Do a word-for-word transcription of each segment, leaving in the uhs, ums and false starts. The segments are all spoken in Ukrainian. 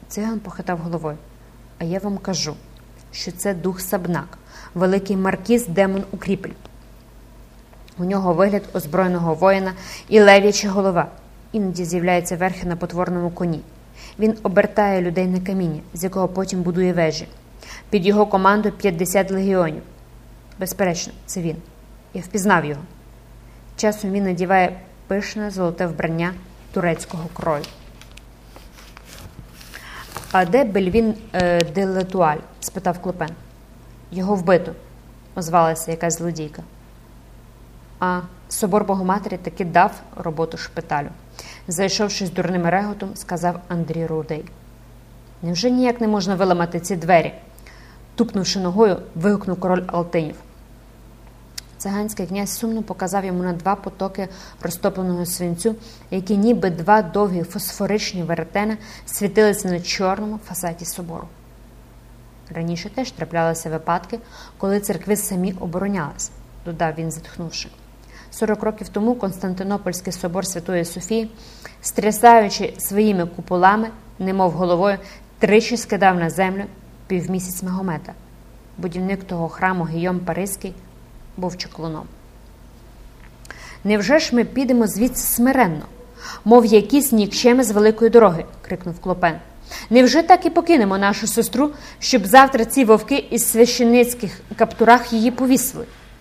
Циган похитав головою. А я вам кажу, що це дух Сабнак, великий маркіз демон Укріпель. У нього вигляд озброєного воїна і лев'яча голова. Іноді з'являється верхи на потворному коні. Він обертає людей на каміння, з якого потім будує вежі. Під його командою п'ятдесят легіонів. Безперечно, це він. Я впізнав його. Часом він надіває пишне золоте вбрання турецького крою. «А де Бельвін е, де Летуаль?» – спитав Клопен. «Його вбито», – озвалася якась злодійка. А собор Богоматері таки дав роботу шпиталю. Зайшовши з дурним реготом, сказав Андрій Рудей. «Невже ніяк не можна виламати ці двері?» Тупнувши ногою, вигукнув король Алтинів. Циганський князь сумно показав йому на два потоки розтопленого свинцю, які ніби два довгі фосфоричні веретена світилися на чорному фасаді собору. Раніше теж траплялися випадки, коли церкви самі оборонялись, додав він, зітхнувши. Сорок років тому Константинопольський собор Святої Софії, стрясаючи своїми куполами, немов головою, тричі скидав на землю півмісяць Магомета. Будівник того храму Гійом Паризький був чаклуном. «Невже ж ми підемо звідси смиренно, мов якісь нікчеми з великої дороги?» – крикнув Клопен. «Невже так і покинемо нашу сестру, щоб завтра ці вовки із священицьких каптурах її повісили?»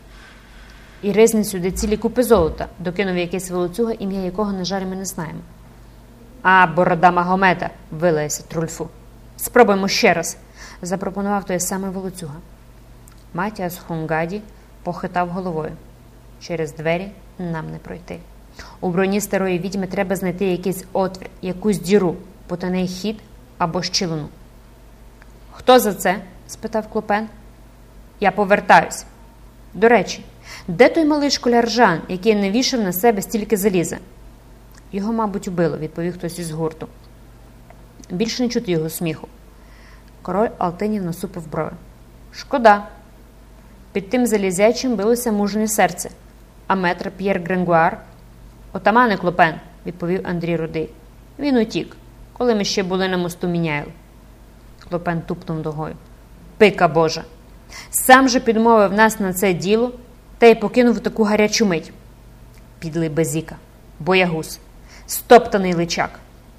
«І ризни сюди цілі купи золота», – докинув якийсь волоцюга, ім'я якого, на жаль, ми не знаємо. «А, борода Магомета!» – вилаявся Трульфу. «Спробуємо ще раз», – запропонував той самий волоцюга. Матіас Хунгаді похитав головою. «Через двері нам не пройти. У броні старої відьми треба знайти якийсь отвір, якусь діру, потайний хід або щілину». «Хто за це?» – спитав Клопен. «Я повертаюсь. До речі, де той малий школяр Жан, який не вішав на себе стільки заліза?» «Його, мабуть, убило», – відповів хтось із гурту. Більше не чути його сміху. Король Алтинів насупив брови. «Шкода. Під тим залізячим билося мужнє серце. А метр П'єр Гренгуар?» «Отамане Клопен», – відповів Андрій Рудий. «Він утік, коли ми ще були на мосту Міняйл». Клопен тупнув ногою. «Пика Божа! Сам же підмовив нас на це діло та й покинув таку гарячу мить. Підлий безіка, боягуз, стоптаний личак».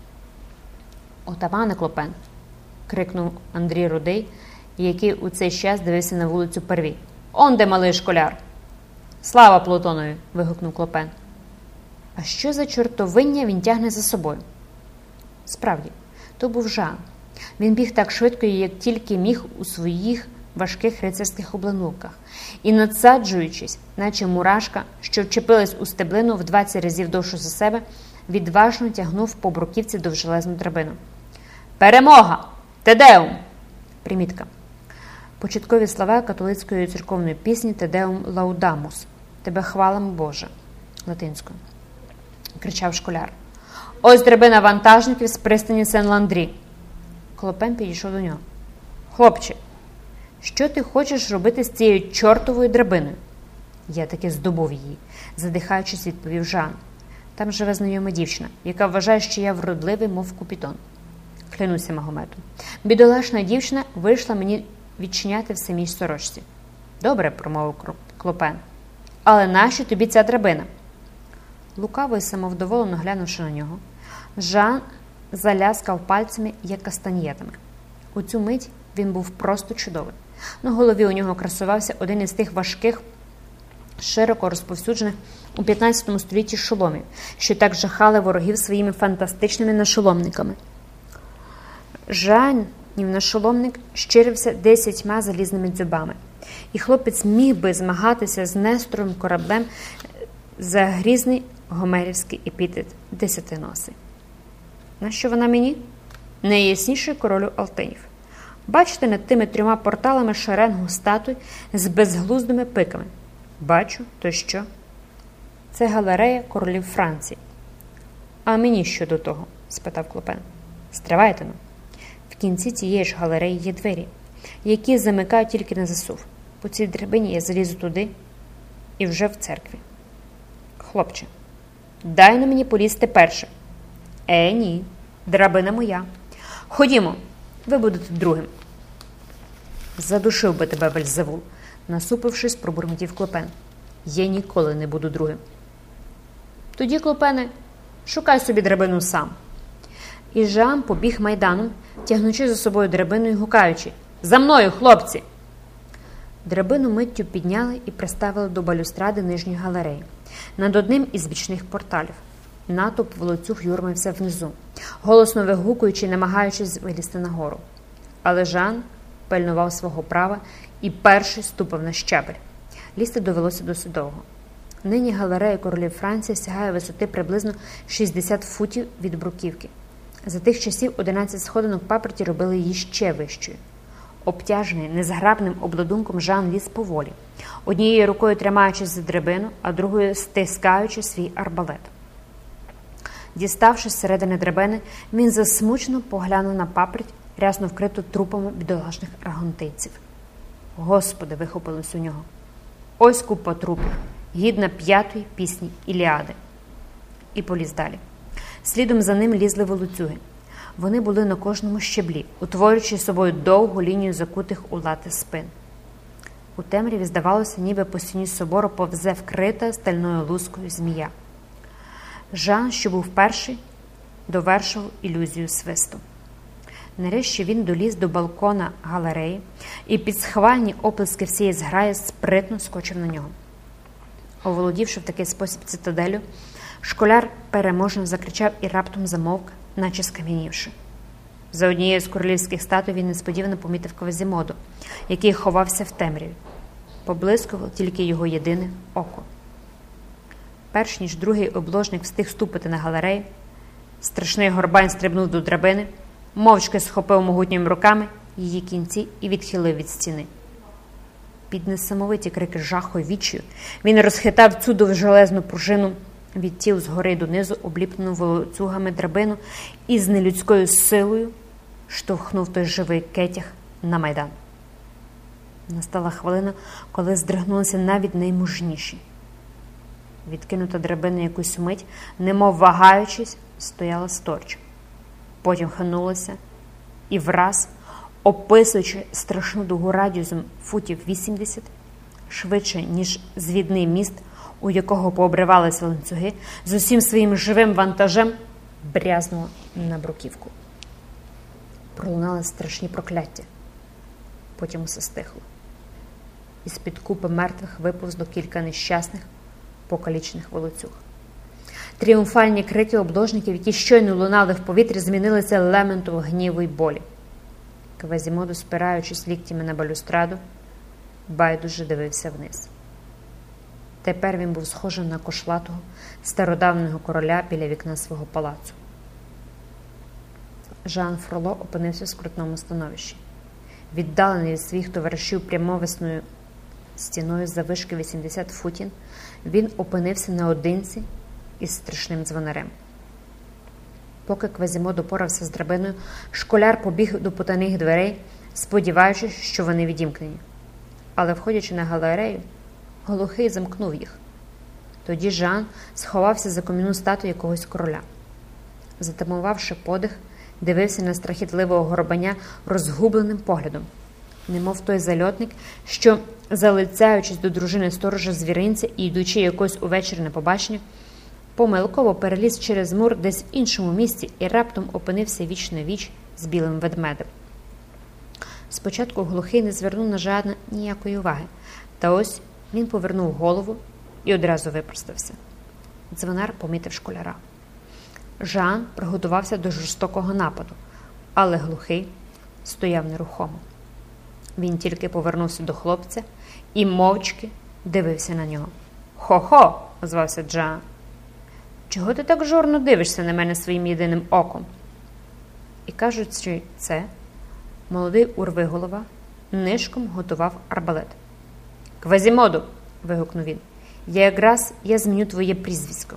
«Отамане Клопен», – крикнув Андрій Рудий, який у цей час дивився на вулицю Первій. «Он де малий школяр!» «Слава Плутонові!» – вигукнув Клопен. «А що за чортовиння він тягне за собою?» Справді, то був Жан. Він біг так швидко, як тільки міг у своїх важких рицарських обладунках, і, надсаджуючись, наче мурашка, що вчепилась у стеблину в двадцять разів довшу за себе, відважно тягнув по бруківці довжелезну драбину. «Перемога! Тедеум!» Примітка. Початкові слова католицької церковної пісні «Тедеум лаудамус» «Тебе хвалимо, Боже» латинською. Кричав школяр. «Ось драбина вантажників з пристані Сен-Ландрі». Клопен підійшов до нього. «Хлопче, що ти хочеш робити з цією чортовою драбиною?» «Я таки здобув її», задихаючись, відповів Жан. «Там живе знайома дівчина, яка вважає, що я вродливий, мов Купідон. Клянуся Магометом. Бідолашна дівчина вийшла мені відчиняти в самій сорочці». «Добре», – промовив Клопен. «Але нащо тобі ця драбина?» Лукаво і самовдоволено глянувши на нього, Жан заляскав пальцями, як кастаньєтами. У цю мить він був просто чудовий. На голові у нього красувався один із тих важких, широко розповсюджених у п'ятнадцятому столітті шоломів, що так жахали ворогів своїми фантастичними нашоломниками. Жанів нашоломник щирився десятьма залізними дзьобами, і хлопець міг би змагатися з Несторовим кораблем за грізний гомерівський епітет «десятиносий». «Нащо вона мені?» «Найясніший королю Алтинів. Бачите над тими трьома порталами шеренгу статуй з безглуздими пиками?» «Бачу, то що?» «Це галерея королів Франції». «А мені що до того?» – спитав Клопен. «Стривайте-но. В кінці цієї ж галереї є двері, які замикають тільки на засув. По цій драбині я залізу туди і вже в церкві». «Хлопче, дай на мені полізти перше». «Е, ні, драбина моя. Ходімо, ви будете другим. Задушив би тебе, Вельзевул, насупившись, пробурмотів Клопен. Я ніколи не буду другим. Тоді, Клопене, шукай собі драбину сам. І Жан побіг майданом, тягнучи за собою драбину і гукаючи: «За мною, хлопці!» Драбину миттю підняли і приставили до балюстради нижньої галереї, над одним із бічних порталів. Натовп волоцюг юрмився внизу, голосно вигукуючи і намагаючись вилізти нагору. Але Жан пильнував свого права і перший ступив на щабель. Лізти довелося досить довго. Нині галерея королів Франції сягає висоти приблизно шістдесят футів від бруківки. За тих часів одинадцять сходинок паперті робили її ще вищою. Обтяжений незграбним обладунком, Жан ліз поволі, однією рукою тримаючись за драбину, а другою стискаючи свій арбалет. Діставшись з середини драбини, він засмучено поглянув на паперть, рясно вкриту трупами бідолашних аргонтинців. Господи, вихопилось у нього. Ось купа трупів, гідна п'ятої пісні Іліади. І поліз далі. Слідом за ним лізли волоцюги. Вони були на кожному щеблі, утворюючи собою довгу лінію закутих у лати спин. У темряві здавалося, ніби по стіні собору повзе вкрита стальною лускою змія. Жан, що був перший, довершив ілюзію свисту. Нарешті він доліз до балкона галереї і під схвальні оплески всієї зграї спритно скочив на нього. Оволодівши в такий спосіб цитаделю, школяр переможно закричав і раптом замовк, наче скам'янівши. За однією з королівських статуй він несподівано помітив Квазімоду, який ховався в темряві. Поблискувало тільки його єдине око. Перш ніж другий обложник встиг ступити на галерею, страшний горбань стрибнув до драбини, мовчки схопив могутніми руками її кінці і відхилив від стіни. Під несамовиті крики жаху й відчаю він розхитав цю довжелезну пружину від тіл згори донизу, обліплену волоцюгами драбину, і з нелюдською силою штовхнув той живий кетяг на майдан. Настала хвилина, коли здригнулися навіть наймужніші. Відкинута драбина якусь мить, немов вагаючись, стояла сторч. Потім ханулася і враз, описуючи страшну дугу радіусом футів вісімдесят, швидше, ніж звідний міст, у якого пообривалися ланцюги, з усім своїм живим вантажем брязнула на бруківку. Пролунали страшні прокляття. Потім усе стихло. Із-під купи мертвих виповзло кілька нещасних, покалічених волоцюг. Тріумфальні крики обложників, які щойно лунали в повітрі, змінилися лементом гніву й болі. Квазімоду, спираючись ліктями на балюстраду, байдуже дивився вниз. Тепер він був схожий на кошлатого, стародавнього короля біля вікна свого палацу. Жан Фроло опинився в скрутному становищі. Віддалений від своїх товаришів прямовисною стіною заввишки вісімдесят футів, він опинився наодинці із страшним дзвонарем. Поки Квазімоду порався з драбиною, школяр побіг до потайних дверей, сподіваючись, що вони відімкнені. Але, входячи на галерею, глухий замкнув їх. Тоді Жан сховався за кам'яну статую якогось короля. Затамувавши подих, дивився на страхітливого горбаня розгубленим поглядом, немов той зальотник, що, залицяючись до дружини сторожа звіринця і йдучи якось увечері на побачення, помилково переліз через мур десь в іншому місці і раптом опинився віч на віч з білим ведмедем. Спочатку глухий не звернув на Жана ніякої уваги, та ось він повернув голову і одразу випростався. Дзвонар помітив школяра. Жан приготувався до жорстокого нападу, але глухий стояв нерухомо. Він тільки повернувся до хлопця і мовчки дивився на нього. «Хо-хо!» – озвався Жан. «Чого ти так жорно дивишся на мене своїм єдиним оком?» І, кажучи це, молодий урвиголова нишком готував арбалет. «Квазімоду!» – вигукнув він. «Я якраз я зміню твоє прізвисько.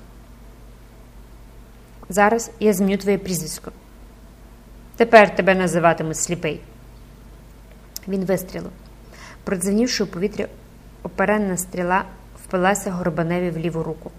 Зараз я зміню твоє прізвисько. Тепер тебе називатимуть сліпий». Він вистрілив. Продзвенівши у повітрі, оперенна стріла впилася горбаневі в ліву руку.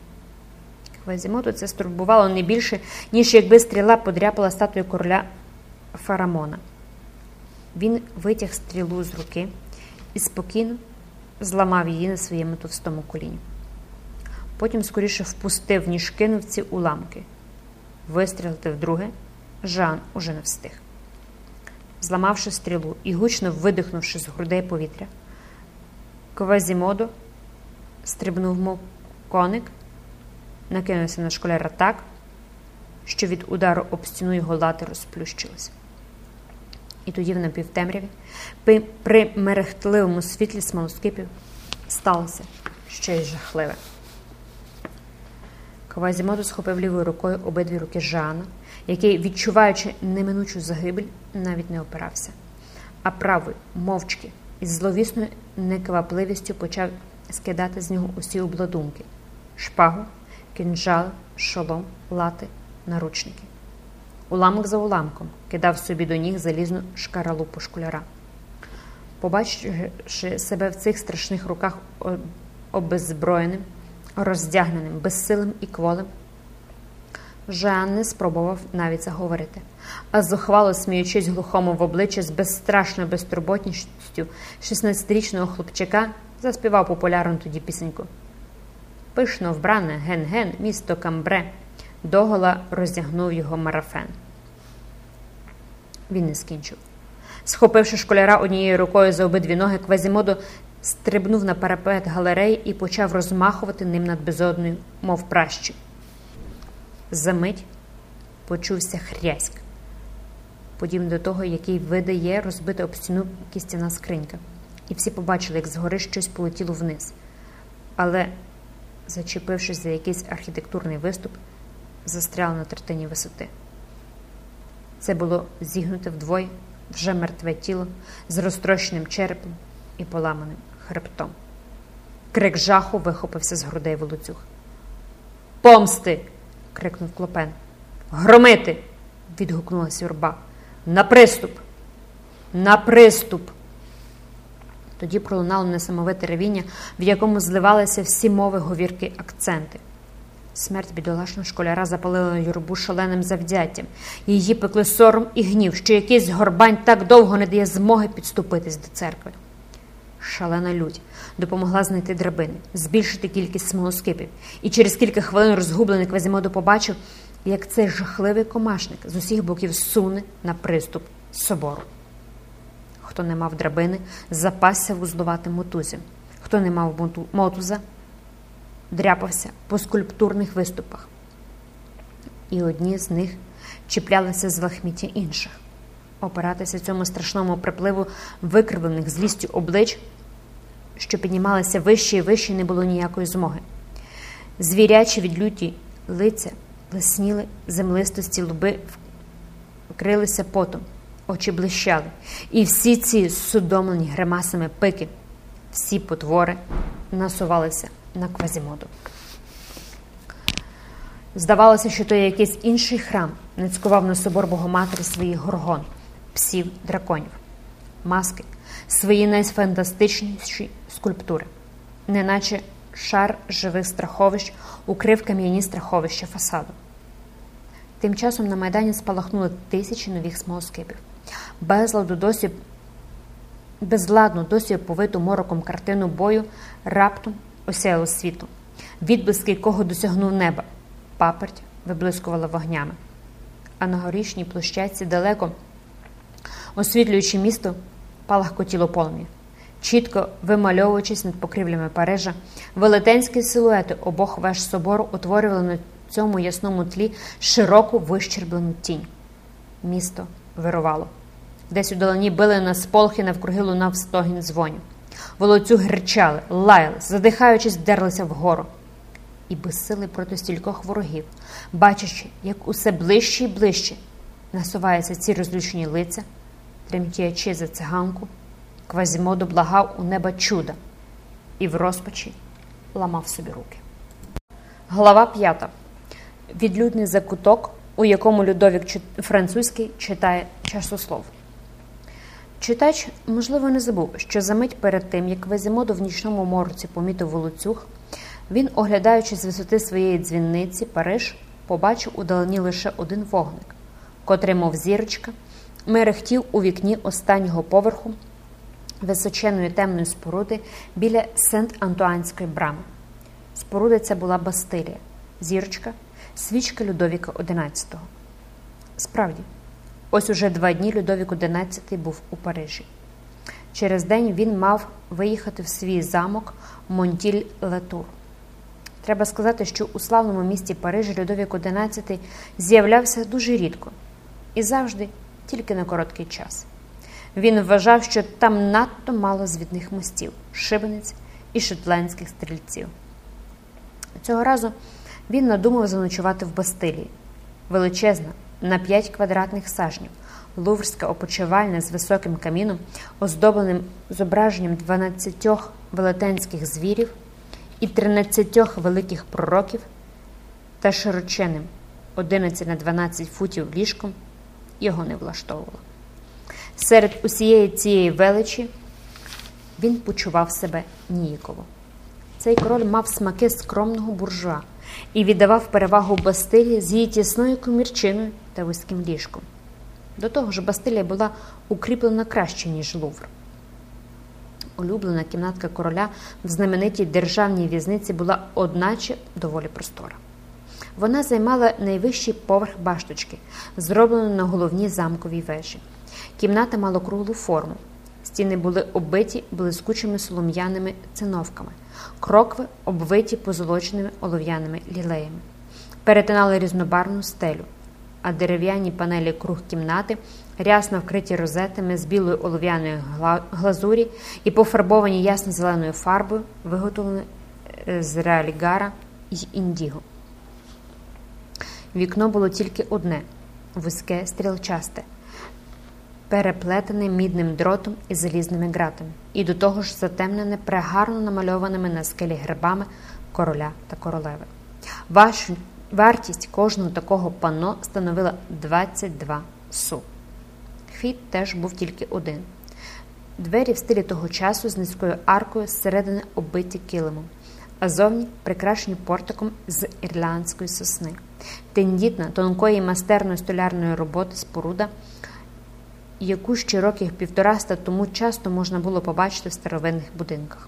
Квазімоду це стурбувало не більше, ніж якби стріла подряпала статую короля Фарамона. Він витяг стрілу з руки і спокійно зламав її на своєму товстому коліні. Потім скоріше впустив, ніж кинув ці уламки. Вистрілити вдруге Жан уже не встиг. Зламавши стрілу і гучно видихнувши з грудей повітря, Квазімодо стрибнув, мов коник, накинувся на школяра так, що від удару об стіну його лати розплющилися. І тоді в напівтемряві, при мерехтливому світлі смолоскипів, сталося щось жахливе. Квазімодо схопив лівою рукою обидві руки Жана, який, відчуваючи неминучу загибель, навіть не опирався, а правою, мовчки, із зловісною неквапливістю почав скидати з нього усі обладунки – шпагу, кинджал, шолом, лати, наручники. Уламок за уламком кидав собі до ніг залізну шкаралупу школяра. Побачивши себе в цих страшних руках обеззброєним, роздягненим, безсилим і кволим, Жан не спробував навіть заговорити, а зухвало сміючись глухому в обличчя з безстрашною безтурботністю шістнадцятирічного хлопчака, заспівав популярну тоді пісеньку. Пишно вбране ген-ген, місто Камбре, догола роздягнув його марафен. Він не скінчив. Схопивши школяра однією рукою за обидві ноги, Квазімодо стрибнув на парапет галереї і почав розмахувати ним над безодною, мов пращі. Замить почувся хряськ, подібний до того, який видає розбита об стіну кістяна скринька. І всі побачили, як згори щось полетіло вниз. Але, зачепившись за якийсь архітектурний виступ, застряло на третині висоти. Це було зігнуте вдвоє, вже мертве тіло з розтрощеним черепом і поламаним хребтом. Крик жаху вихопився з грудей волоцюг. «Помсти!» – крикнув Клопен. «Громити!» – відгукнулася юрба. «На приступ! На приступ!» Тоді пролунало несамовите ревіння, в якому зливалися всі мови, говірки, акценти. Смерть бідолашного школяра запалила юрбу шаленим завзяттям. Її пекли сором і гнів, що якийсь горбань так довго не дає змоги підступитись до церкви. Шалена лють допомогла знайти драбини, збільшити кількість смолоскипів, і через кілька хвилин розгублений Квазімодо побачив, як цей жахливий комашник з усіх боків суне на приступ собору. Хто не мав драбини, запасся вузлуватим мотузям. Хто не мав мотуза, дряпався по скульптурних виступах. І одні з них чіплялися з лахміття інших. Опиратися цьому страшному припливу викривлених злістю облич, що піднімалися вище і вище, не було ніякої змоги. Звірячі від люті лиця блисніли, землистості лоби вкрилися потом, очі блищали. І всі ці судомлені гримасами пики, всі потвори насувалися на Квазімоду. Здавалося, що то якийсь інший храм нацькував на собор Богоматері своїх горгон, псів, драконів, маски, свої найфантастичніші скульптури, неначе шар живих страховищ укрив кам'яні страховища фасаду. Тим часом на Майдані спалахнули тисячі нових смолоскипів. Безладу досі, безладну, досі оповиту мороком картину бою раптом осяяло світло, відблиск якого досягнув неба. Паперть виблискувала вогнями. А на горішній площадці далеко, освітлюючи місто, палахкотіло полум'я. Чітко вимальовуючись над покрівлями Парижа, велетенські силуети обох веж собору утворювали на цьому ясному тлі широку вищерблену тінь. Місто вирувало. Десь у долині били на сполохи, навкруги лунав стогін дзвонів. Волоцюги ричали, лаяли, задихаючись, вдерлися вгору. І безсили проти стількох ворогів, бачачи, як усе ближче і ближче насуваються ці розлючені лиця, тремтячи за циганку, Квазімодо благав у неба чуда і в розпачі ламав собі руки. Глава п'ята. Відлюдний закуток, у якому Людовік Французький читає часослов. Читач, можливо, не забув, що за мить перед тим, як Квазімодо в нічному мороці помітив волоцюг, він, оглядаючи з висоти своєї дзвіниці Париж, побачив удалині лише один вогник, котрий, мов зірочка, мерехтів у вікні останнього поверху височеної темної споруди біля Сент-Антуанської брами. Споруда ця була Бастилія, зірочка, свічка Людовіка одинадцятого. Справді, ось уже два дні Людовік одинадцятий був у Парижі. Через день він мав виїхати в свій замок Монтіль-Латур. Треба сказати, що у славному місті Парижі Людовік одинадцятий з'являвся дуже рідко і завжди тільки на короткий час. Він вважав, що там надто мало звідних мостів, шибениць і шотландських стрільців. Цього разу він надумав заночувати в Бастилії. Величезна, на п'ять квадратних сажнів, луврська опочивальня з високим каміном, оздобленим зображенням дванадцятьох велетенських звірів і тринадцятьох великих пророків та широченим одинадцять на дванадцять футів ліжком, його не влаштовувало. Серед усієї цієї величі він почував себе ніяково. Цей король мав смаки скромного буржуа і віддавав перевагу Бастилії з її тісною комірчиною та вузьким ліжком. До того ж, Бастилія була укріплена краще, ніж Лувр. Улюблена кімнатка короля в знаменитій державній в'язниці була одначе доволі простора. Вона займала найвищий поверх башточки, зроблену на головній замковій вежі. Кімната мала круглу форму. Стіни були оббиті блискучими солом'яними циновками, крокви обвиті позолоченими олов'яними лілеями. Перетинали різнобарвну стелю, а дерев'яні панелі круг кімнати, рясно вкриті розетами з білої олов'яної глазурі і пофарбовані ясно-зеленою фарбою, виготовлені з реалігара й індіго. Вікно було тільки одне – вузьке, стрілчасте, переплетене мідним дротом і залізними ґратами, і до того ж затемнене прегарно намальованими на скелі гербами короля та королеви. Ваш, вартість кожного такого панно становила двадцять два су. Вхід теж був тільки один. Двері в стилі того часу з низькою аркою зсередини оббиті килимом, а зовні прикрашені портиком з ірландської сосни. Тендітна, тонкої майстерної столярної роботи споруда, яку ще років півтораста тому часто можна було побачити в старовинних будинках.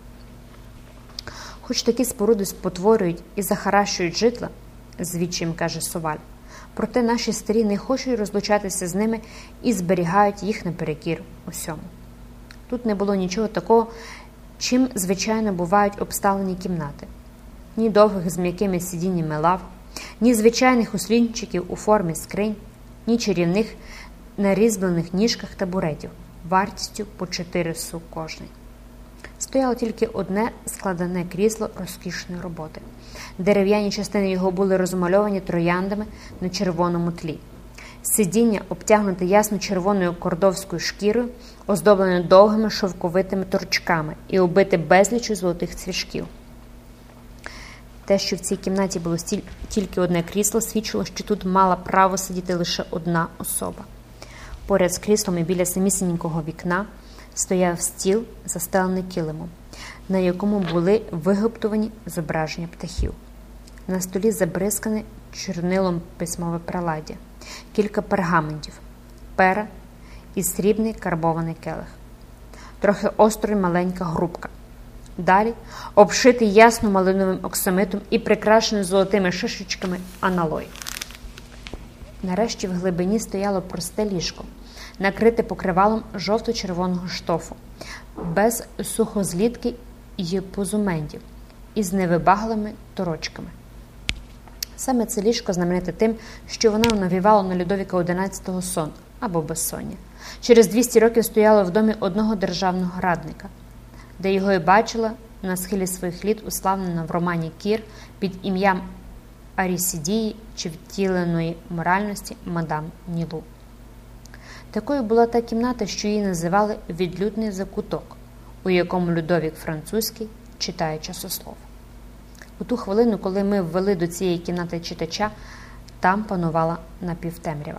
Хоч такі споруди спотворюють і захаращують житла, звідчим каже Соваль, проте наші старі не хочуть розлучатися з ними і зберігають їх наперекір усьому. Тут не було нічого такого, чим, звичайно, бувають обставлені кімнати. Ні довгих з м'якими сидіннями лав, ні звичайних услінчиків у формі скринь, ні чарівних на різьблених ніжках табуретів, вартістю по чотири су кожний. Стояло тільки одне складене крісло розкішної роботи. Дерев'яні частини його були розмальовані трояндами на червоному тлі. Сидіння, обтягнуте ясно-червоною кордовською шкірою, оздоблене довгими шовковитими торчками і оббите безлічю золотих цвяшків. Те, що в цій кімнаті було стіль... тільки одне крісло, свідчило, що тут мала право сидіти лише одна особа. Поряд з кріслом і біля самісінького вікна стояв стіл, застелений килимом, на якому були вигаптовані зображення птахів. На столі забризкане чорнилом письмове приладдя, кілька пергаментів, пера і срібний карбований келих. Трохи остро й маленька грубка. Далі обшитий ясно-малиновим оксамитом і прикрашений золотими шишечками аналой. Нарешті в глибині стояло просте ліжко, накрите покривалом жовто-червоного штофу, без сухозлітки й позументів, із невибаглими торочками. Саме це ліжко знамените тим, що воно навівало на Людовіка одинадцятого сон або безсоння. Через двісті років стояло в домі одного державного радника, де його і бачила на схилі своїх літ уславлена в романі «Кір» під ім'ям Арісідії чи втіленої моральності мадам Нілу. Такою була та кімната, що її називали «відлюдний закуток», у якому Людовік Французький читає часослов. У ту хвилину, коли ми ввели до цієї кімнати читача, там панувала напівтемрява.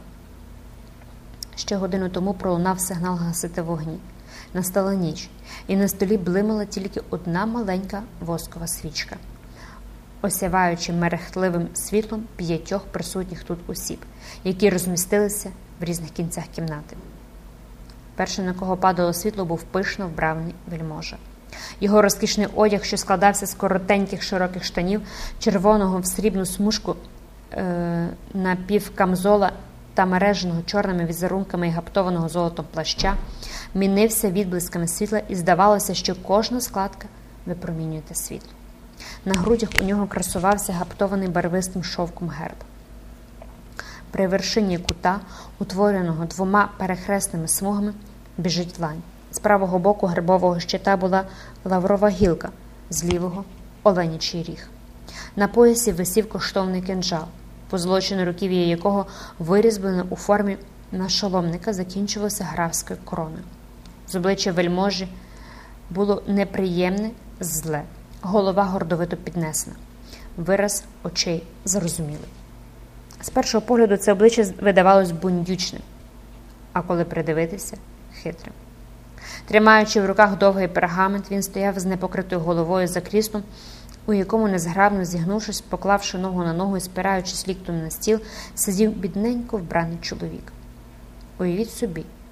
Ще годину тому пролунав сигнал гасити вогні. Настала ніч, і на столі блимала тільки одна маленька воскова свічка, осяваючи мерехтливим світлом п'ятьох присутніх тут осіб, які розмістилися в різних кінцях кімнати. Першим, на кого падало світло, був пишно вбраний вельможа. Його розкішний одяг, що складався з коротеньких широких штанів, червоного в срібну смужку е- напівкамзола та мереженого чорними візерунками і гаптованого золотом плаща, мінився відблисками світла, і здавалося, що кожна складка випромінює те світло. На грудях у нього красувався гаптований барвистим шовком герб. При вершині кута, утвореного двома перехресними смугами, біжить лань. З правого боку гербового щита була лаврова гілка, з лівого – оленячий ріг. На поясі висів коштовний кинджал, позолочене руків'я якого, вирізблене у формі нашоломника, закінчувалося графською короною. З обличчя вельможі було неприємне, зле, голова гордовито піднесена, вираз очей зарозумілий. З першого погляду це обличчя видавалось бундючним, а коли придивитися – хитрим. Тримаючи в руках довгий пергамент, він стояв з непокритою головою за кріслом, у якому, незграбно зігнувшись, поклавши ногу на ногу і спираючись ліктем на стіл, сидів бідненько вбраний чоловік. Уявіть собі,